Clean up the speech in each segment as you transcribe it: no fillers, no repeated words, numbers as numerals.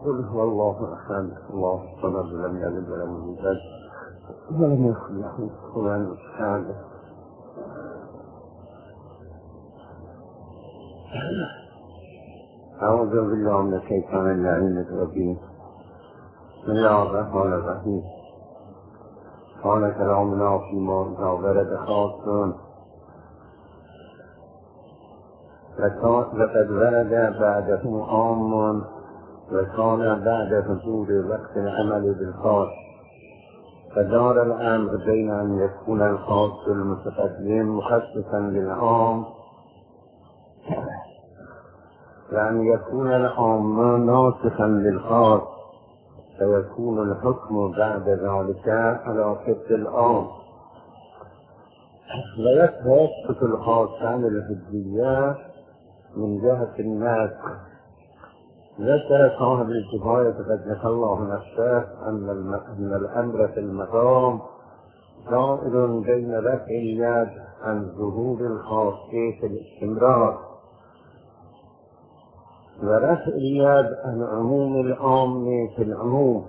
قل هو الله أحد الله الصمد لم يلد ولم يولد ولم يكن له كفوا أحد. أعوذ بالله من الشيطان اللعين الرجيم. بسم الله الرحمن الرحيم. قال كلامنا فيما إذا ورد خاص لقد ورد بعده عام وكان بعد حضور وقت العمل بالخاص، فدار الأمر بين أن يكون الخاص المتقدم مخصصا للعام وأن يكون العام ناسخا للخاص، فيكون الحكم بعد ذلك على صفة العام، ويثبت الخاص عن الحجية من جهة الناس. ذكر صاحب الكفاية قدس الله نفسه أن الأمر في المقام دائر بين رفع اليد عن ظهور الخاص في الاستمرار، ورفع اليد عن عموم العام في العموم،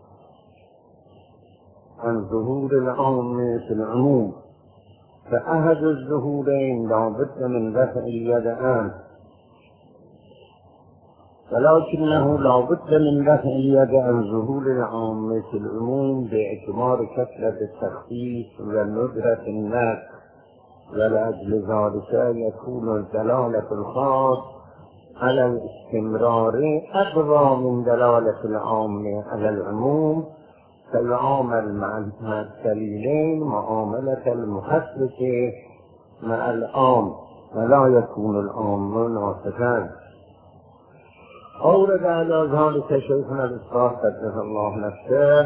عن ظهور العام في العموم، فأحد الظهورين لا بد من رفع اليد عنه، ولكنه لا بد من رفع اليد عن ظهور العام في العموم باعتبار كثرة التخفيف وندرة الناس، ولأجل ذلك يكون الدلالة الخاص على الاستمرار أقوى من دلالة العام على العموم، فيعامل مع الدليلين معاملة المخصص مع العام، ولا يكون العام ناسخا. أورد على ذلك شيخنا الأستاذ قدس الله نفسه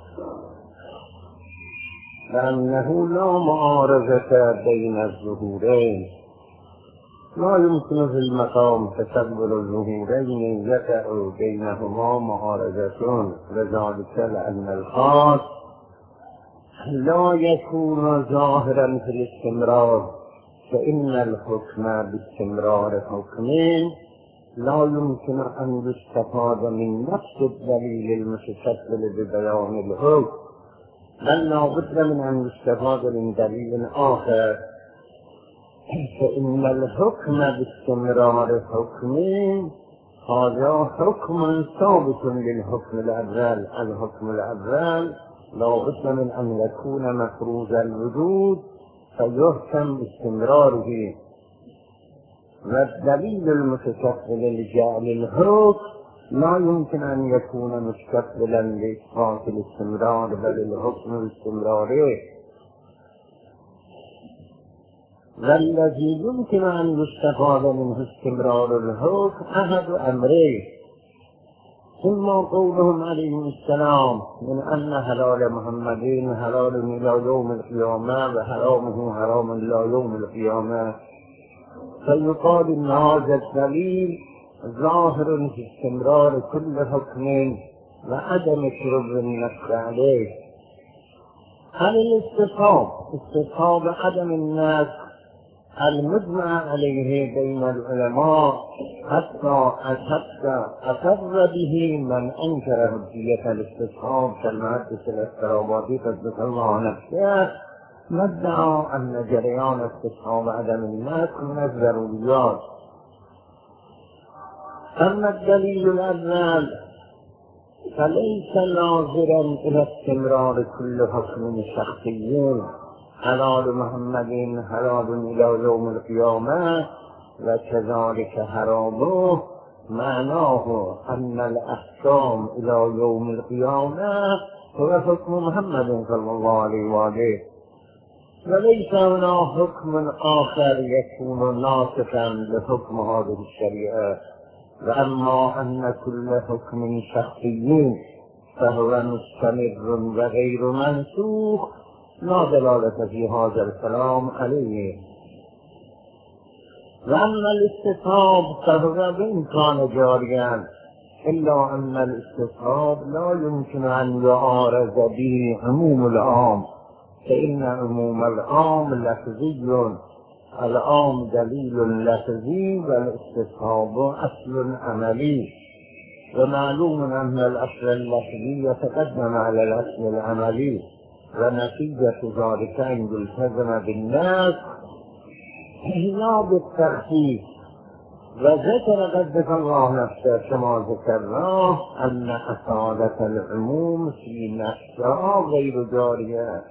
لأنه لا معارضة بين الظهورين، لا يمكن في المقام تسبب الظهورين يقع بينهما معارضة، وذلك لأن الخاص لا يكون ظاهرا في الاستمرار، فإن الحكم باستمرار حكمين لا يمكن أن يستفاد من نفس الدليل المتشكل ببيان الحكم، بل لا بد من أن يستفاد من دليل آخر، فإن الحكم باستمرار حكمين هذا حكم ثابت للحكم الأول. الحكم الأول لا بد من أن يكون مفروض الوجود فيحكم باستمراره، والدليل المتشكل لجعل الحكم لا يمكن أن يكون متشكلا لإثبات الاستمرار، بل الحكم باستمراره. والذي يمكن أن يستفاد منه استمرار الحكم أحد أمرين: ثم قولهم عليهم السلام من أن حلال محمد حلال إلى يوم القيامة وحرامه حرام إلى يوم القيامة، فيقال إن هذا الدليل ظاهر في استمرار كل حكم وعدم شرب النفس عليه. هل استصحاب عدم الناس المجمع عليه بين العلماء حتى أقر به من أنكر حجية الاستصحاب كالمحدث الاسترابادي قدس الله نفسه، مدعى أن جريان استصحاب عدم الناس من الضروريات. أما الدليل الأول فليس ناظرا إلى استمرار كل حكم شخصي، حلال محمد حلال إلى يوم القيامة وكذلك حرامه، معناه أن الأحكام إلى يوم القيامة هو حكم محمد صلى الله عليه وآله، وليس هنا حكم آخر يكون ناسخا لحكم هذه الشريعة. وأما أن كل حكم شخصي فهو مستمر وغير منسوخ لا دلالة في هذا الكلام عليه. وأما الاستصحاب فهو وإن كان جاريا، إلا أن الاستصحاب لا يمكن أن يعارض به عموم العام، فإن عموم العام لفظي، العام دليل لفظي والاستصحاب أصل عملي. ومعلوم أن الأصل اللفظي يتقدم على الأصل العملي، ونتيجة ذلك أن يلتزم بالناس لا بالتخفيف. وذكر قدس الله نفسه كما ذكرناه أن أصالة العموم في نفسها غير جارية،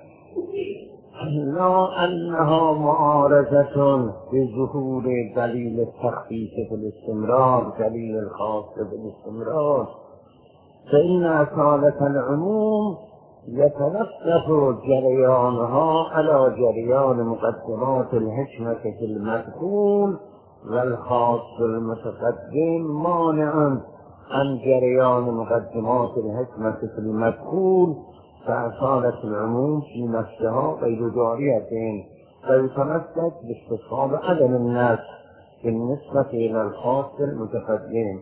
لا أنها معارضة بظهور دليل التخفيف في الاستمرار، دليل الخاص في الاستمرار، فإن أصالة العموم يتوقف جريانها على جريان مقدمات الحكمة في المذكور، والخاص المتقدم مانع عن جريان مقدمات الحكمة في المذكور، فأصالة العموم في نفسها غير جارية، فيتمسك باستصحاب عدم الناس بالنسبة إلى الخاص المتقدم.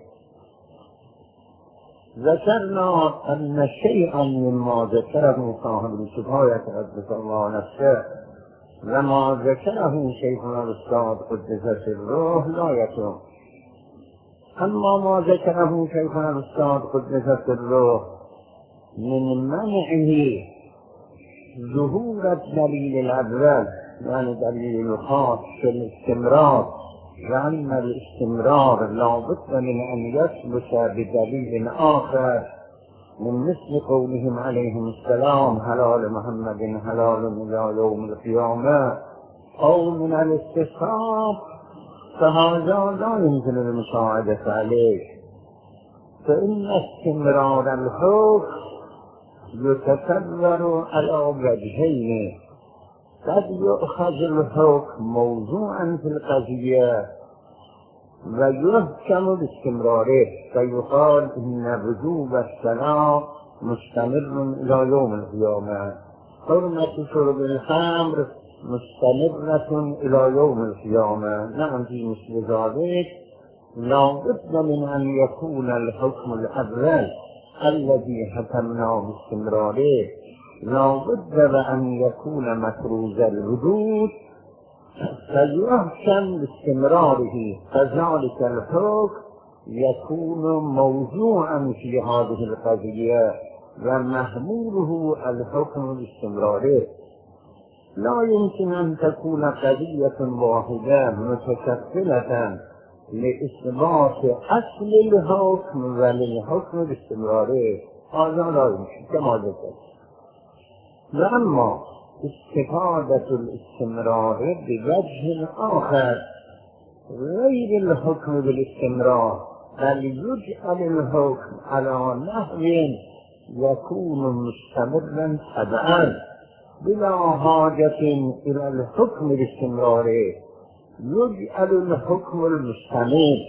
ذكرنا أن شيئا مما ذكره صاحب الكفاية قدس الله نفسه وما ذكره شيخنا الأستاذ قدس سره لا يتم. أما ما ذكره شيخنا الأستاذ قدس سره من منعه ظهور الدليل الأول، يعني دليل الخاص في الاستمرار، لأن الاستمرار لا بد من أن يثبت بدليل آخر، من مثل قولهم عليهم السلام هلال محمد هلال إلى يوم القيامة، أو من الاستصحاب، فهذا لا يمكن المساعدة عليه، فإن استمرار الحكم يتكرر على وجهين: قد يؤخذ الحكم موضوعا في القضية ويحكم باستمراره، فيقال إن وجوب الصلاة مستمر إلى يوم القيامة، حرمة شرب الخمر مستمرة إلى يوم القيامة. نعم، في مثل ذلك لا بد من أن يكون الحكم الأول الذي حكمناه باستمراره لا بد وأن يكون مفروض الوجود فيحكم باستمراره، فذلك الحكم يكون موضوعا في هذه القضية ومحموله الحكم باستمراره. لا يمكن أن تكون قضية واحدة متكفلة لإثبات أصل الحكم وللحكم باستمراره، هذا لا يمكن كما ذكرت. وأما استفادة الاستمرار بوجه آخر غير الحكم بالاستمرار، بل يجعل الحكم على نحو يكون مستمرا تبعا بلا حاجة إلى الحكم باستمراره، يجعل الحكم المستمر،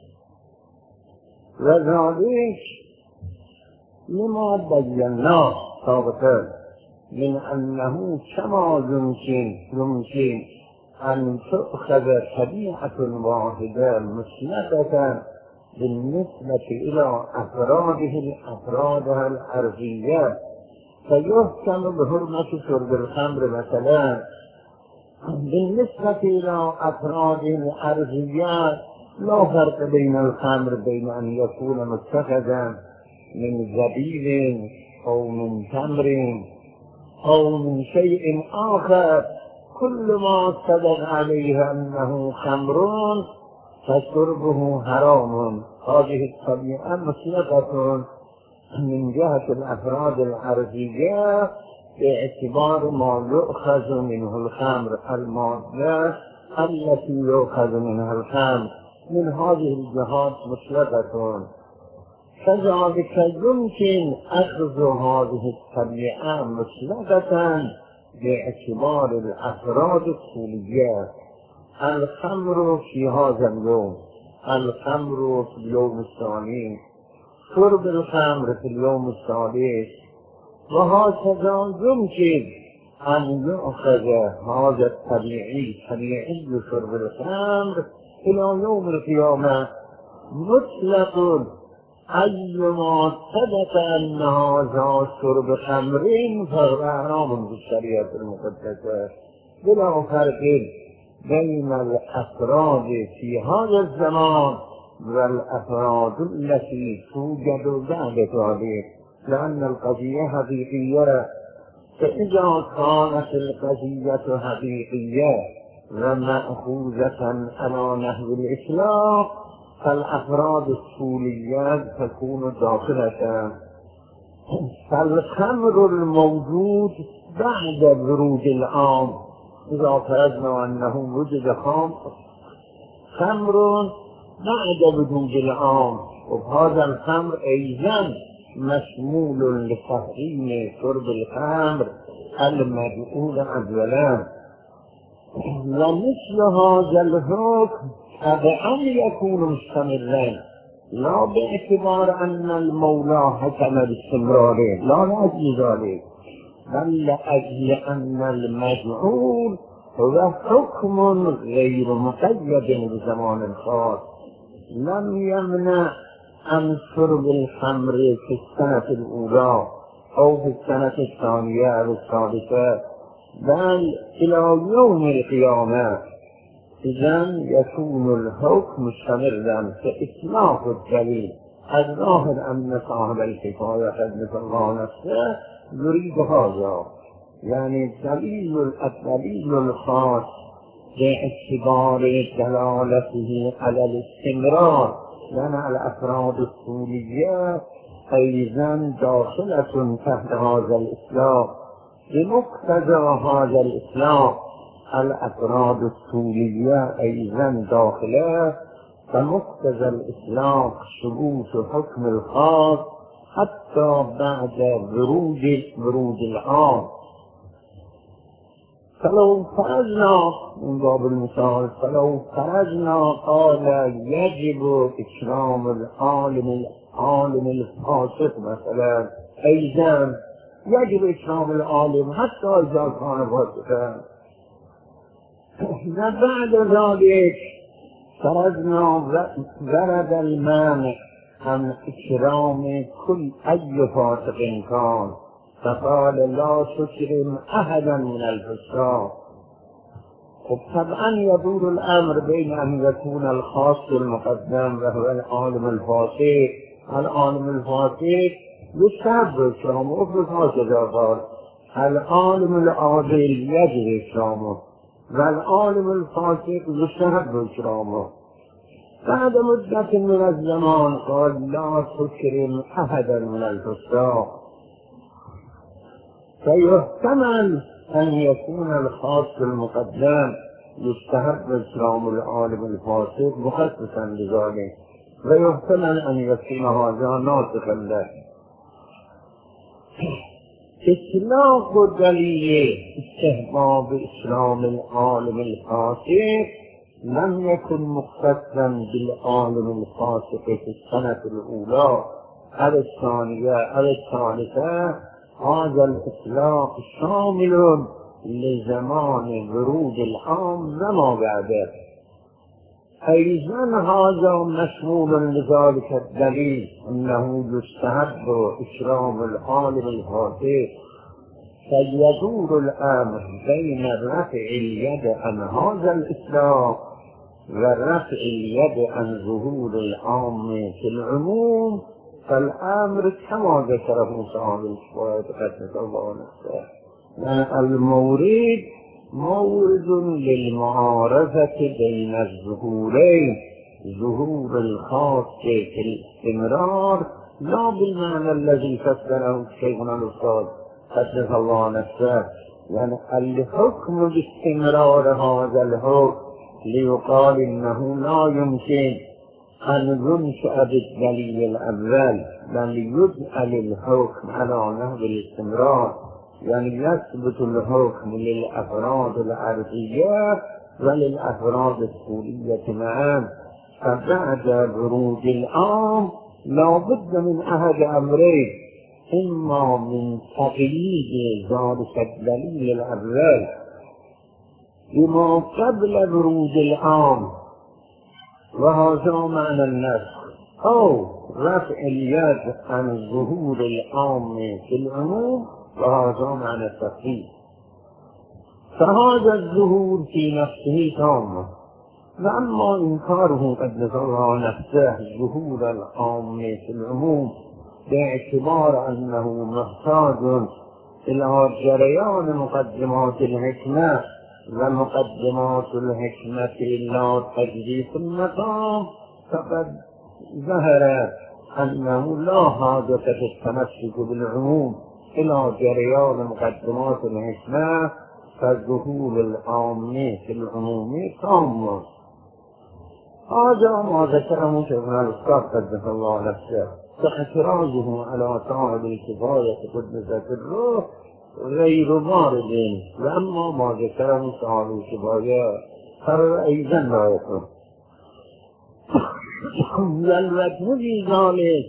وذلك لما بيناه سابقا من أنه كما يمكن أن تؤخذ طبيعة واحدة مسندة بالنسبة إلى أفرادها الأرضية، فيحكم بحرمة شرب الخمر مثلا بالنسبة إلى أفراد الأرضية، لا فرق بين الخمر بين أن يكون متخذا من زبيب أو من تمر أو من شيء آخر، كل ما صدق عليه أنه خمر فشربه حرام. هذه الطبيعة مسلقة من جهة الأفراد الأرضية باعتبار ما يؤخذ منه الخمر، المادة التي يؤخذ منها الخمر من هذه الجهات مسلقة. كذلك يمكن أخذ هذه الطبيعة مسلقة باعتبار الأفراد الكلية. الخمر في هذا اليوم، الخمر في اليوم الثاني، شرب الخمر في اليوم الثالث، وهكذا يمكن أن يؤخذ هذا الطبيعي شرب الخمر إلى يوم القيامة مطلق، أيما ثبت أن هذا شرب خمر فهو حرام بالشريعة المقدسة، بلا فرق بين الأفراد في هذا الزمان والأفراد التي توجد بعد ذلك، لأن القضية حقيقية. فإذا كانت القضية حقيقية ومأخوذة على نحو الإسلام فالأفراد الصولية تكون داخلة. فالخمر الموجود بعد ورود العام، إذا فرضنا أنه وجد خمر بعد وجود العام، وهذا الخمر أيضا مشمول لتحريم شرب الخمر المدعو أولا. ومثل هذا الحكم طبعا يكون مستمرا، لا باعتبار أن المولى حكم باستمراره، لا لأجل ذلك، بل لأجل أن المجعول هو حكم غير مقيد بزمان خاص، لم يمنع عن شرب الخمر في السنة الأولى أو في السنة الثانية أو الثالثة، بل إلى يوم القيامة. إذن يكون الحكم مستمرا كإطلاق الدليل. الظاهر أن صاحب الكفاية حدث الله نفسه يريد هذا، يعني الدليل الخاص باعتبار دلالته على الاستمرار، لأن الأفراد الصولية أيضا داخلة تحت هذا الإسلام. بمقتضى هذا الإسلام الأفراد الصولية أيضا داخلة، فمقتضى الإسلام ثبوت حكم الخاص حتى بعد ورود العام. فلو فرضنا من باب المثال، فلو فرضنا قال يجب إكرام العالم الفاسق مثلا، أيضا يجب إكرام العالم حتى إذا كان فاسقا. وبعد ذلك فرضنا ورد المانع عن إكرام كل أي فاسق كان، فقال لا تكرم أحدا من الفساق. وطبعا يدور الأمر بين أن يكون الخاص المقدم وهو العالم الفاسق. العالم الفاسق يستحب إكرامه، وهكذا قال العالم العادل يجب إكرامه، والعالم الفاسق يستحب إكرامه. بعد مدة من الزمان قال لا تكرم أحدا من الفساق. فيحتمل أن يكون الخاص المقدم يستحب إكرام العالم الفاسق مخصصا لذلك، ويحتمل أن يكون هذا ناسخا له. إطلاق دليل استحباب إكرام العالم الفاسق لم يكن مختصا بالعالم الفاسق في السنة الأولى أو الثانية أو الثالثة. هذا الإطلاق شامل لزمان ورود العام وما بعده. أيضا هذا مشمول لذلك الدليل أنه يستحب إكرام العالم الفاسق. فيدور الأمر بين رفع اليد عن هذا الإطلاق ورفع اليد عن ظهور العام في العموم. فالأمر كما ذكره صاحب الكفاية قدس الله نفسه، المورد مورد للمعارضة بين الظهورين، ظهور الخاص في الاستمرار لا بالمعنى الذي فسره شيخنا الأستاذ قدس الله نفسه، يعني الحكم باستمرار هذا الحكم ليقال إنه لا يمكن أن ينشأ بالدليل الأول، بل يجعل الحكم على نحو الاستمرار، يعني يثبت الحكم للأفراد العربية وللأفراد السورية معا. فبعد ورود العام لا بد من أحد أمرين، إما من تقييد ذلك الدليل الأول بما قبل ورود العام وهذا معنى النسخ، أو رفع اليد عن ظهور العام في العموم وهذا معنى التخفيف. فهذا الظهور في نفسه تام، وأما إنكاره قدس الله نفسه ظهور العام في العموم باعتبار أنه محتاج إلى جريان مقدمات الحكمة، ومقدمات الحكمة إلى تجديد المقام، فقد ظهر أنه لا حاجة في التمسك بالعموم إلى جريان مقدمات الحكمة، فالظهور العام في العموم تام. هذا ما ذكره شيخنا الأستاذ قدس الله نفسه، فاعتراضه على صاحب الكفاية قدسة الروح غير وارد، وأما ما ذكره صاحب الكفاية فهو أيضا لا يكون. والوجه في ذلك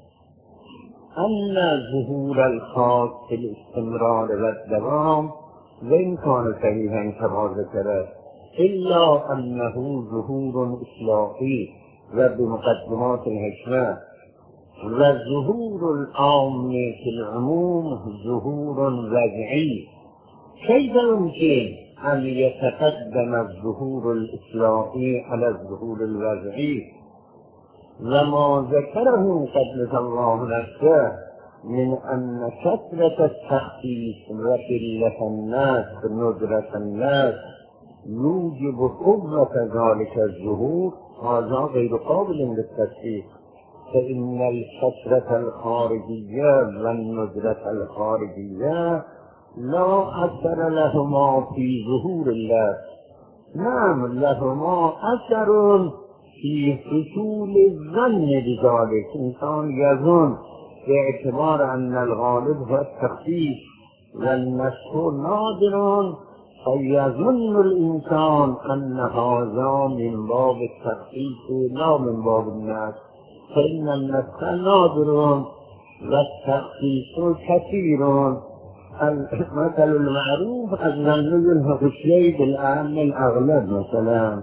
أن ظهور الخاص في الاستمرار والدوام وإن كان صحيحا كما ذكره، إلا أنه ظهور إصلاحي وبمقدمات الحكمة، والظهور العام في العموم ظهور وضعي. كيف يمكن أن يتقدم الظهور الإصلاحي على الظهور الوضعي؟ وما ذكره قدس الله نفسه من أن كثرة التخصيص وقلة الناس ندرة الناس يوجب قوة ذلك الظهور، هذا غير قابل للتصديق، فإن الكثرة الخارجية والندرة الخارجية لا أثر لهما في ظهور الله. نعم لهما أثر في حصول الظن بذلك، إنسان يظن باعتبار أن الغالب هو التخصيص والنسخ نادر، فيظن الإنسان أن هذا من باب التخصيص لا من باب النسخ، فإن النسخ نادر والتخصيص كثير. المثل المعروف أن يلحق الشيء بالأهم الأغلب مثلا،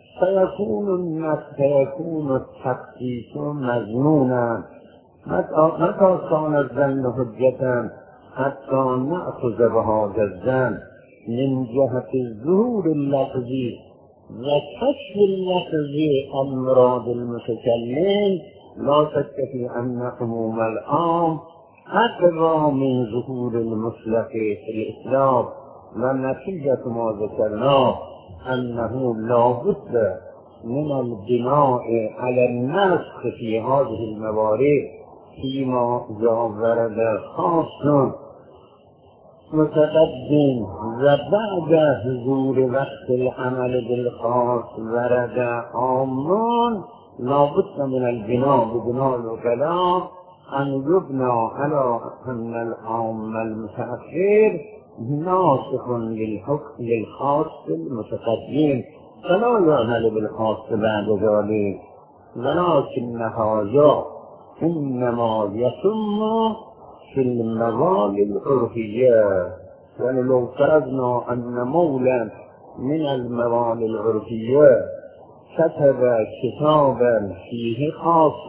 فيكون التخصيص مظنونا. متى كان الظن حجة حتى نأخذ بهذا الظن من جهة الظهور اللفظي وكشف اللفظي عن مراد المتكلم، لا شك في أن عموم العام أقوى من ظهور المطلق في الإسلام. ونتيجة ما ذكرناه أنه لا بد من البناء على النسخ في هذه الموارد فيما إذا ورد خاص متقدم، وبعد حضور وقت العمل بالخاص ورد عامان، لا بد من البناء ببناء الكلام أن يبنى على أن العام المتأخر ناسخ للحكم للخاص المتقدم، فلا يعمل بالخاص بعد ذلك، ولكن هذا إنما يتم في الموال العرفية. يعني لو فرضنا أن مولا من الموال العرفية كتب كتابا فيه خاص،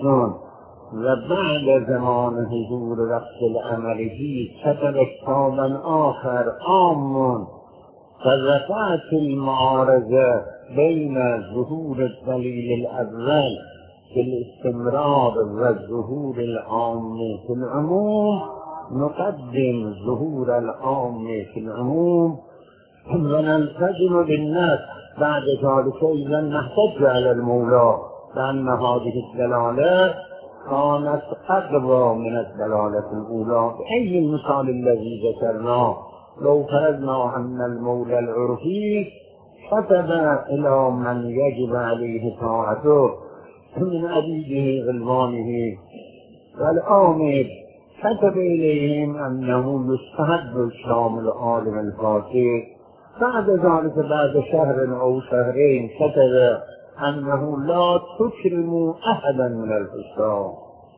وبعد زمان حضور وقت العمل فيه كتب كتابا آخر عام، فرفعت المعارضة بين ظهور الدليل الأول في الاستمرار والظهور العام في العموم، نقدم ظهور العام في العموم ونلتزم بالناس. بعد ذلك إذا نحتج على المولى لأن هذه الدلالة كانت أقوى من الدلالة الأولى. بأي المثال الذي ذكرناه، لو فرضنا أن المولى العرفي كتب إلى من يجب عليه طاعته من عبيده غلمانه والآمر، كتب إليهم أنه يستحب الشام العالم الفاتح، بعد ذلك بعد شهر أو شهرين كتب أنه لا تكرموا أحدا من الفساق،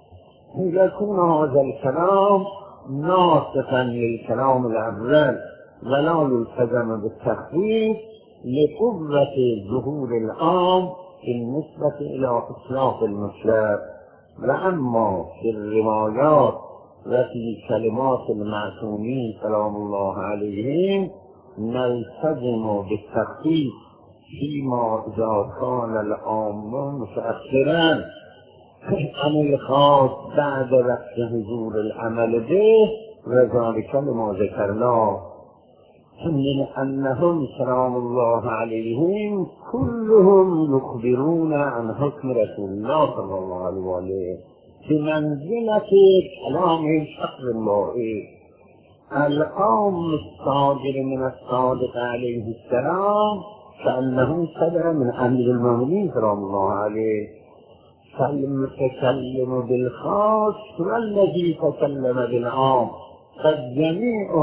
يكون هذا الكلام ناسخا للكلام الأول ولا يلتزم بالتخفيف لقوة ظهور العام بالنسبة إلى إصلاح المشرع. وأما في الروايات وفي كلمات المعصومين سلام الله عليهم نلتزم بالتخفيف فيما إذا كان العام متأخرا عمل خاص بعد وقت حضور العمل به، وذلك لما ذكرناه من أنهم سلام الله عليهم كلهم يخبرون عن حكم رسول الله صلى الله عليه وآله بمنزلة كلام شخص الله العام الصادر من الصادق عليه السلام كأنه صدر من أمير المؤمنين سلام الله عليه، فالمتكلم بالخاص والذي تكلم بالعام، فجميع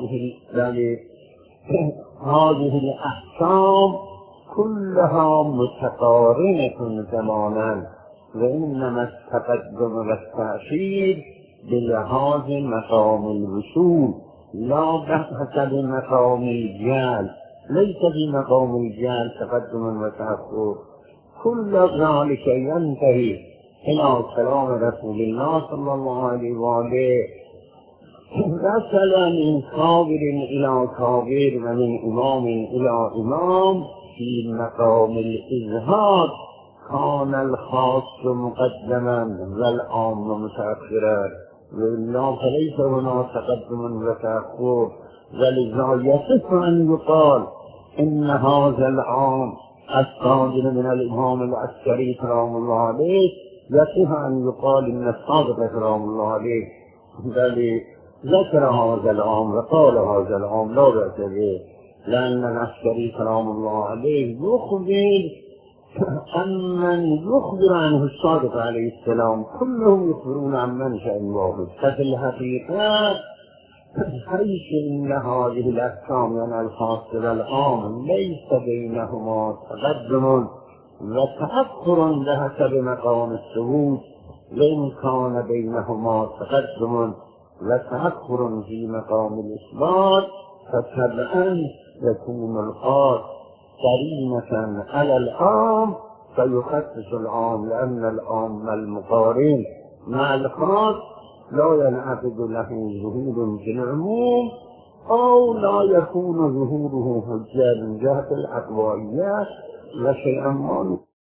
هذه الأحكام كلها متقارنة زمانا، وإنما التقدم والتأخير بلحاظ مقام الوصول لا بحسب مقام الجهل، ليس في مقام الجهل تقدم وتأخر. كل ذلك ينتهي إلى كلام رسول الله صلى الله عليه وآله، مثلا من كابر إلى كابر ومن إمام إلى إمام. في مقام الإظهار كان الخاص مقدما والعام متأخرا، وإلا فليس هنا تقدم وتأخر. ولذا يصح أن يقال إن هذا العام الصادر من الإمام العسكري سلام الله عليه، يصح أن يقال إن الصادق سلام الله عليه بل ذكر هذا العام وقال هذا العام لا بأس به، لأن العسكري سلام الله عليه يخبر عمن يخبر عنه الصادق عليه السلام، كلهم يخبرون عن منشأ واحد. ففي الحقيقة حيث إن هذه الأحكام يعني الخاص والعام ليس بينهما تقدم وتأخر بحسب مقام الثبوت، وإن كان بينهما تقدم وتأخر في مقام الإثبات فتبعا يكون الخاص قرينة على العام فيخصص العام، لأن العام المقارن مع الخاص لا ينعقد له ظهور في العموم، أو لا يكون ظهوره حجة من جهة الأقواليات وشيئا ما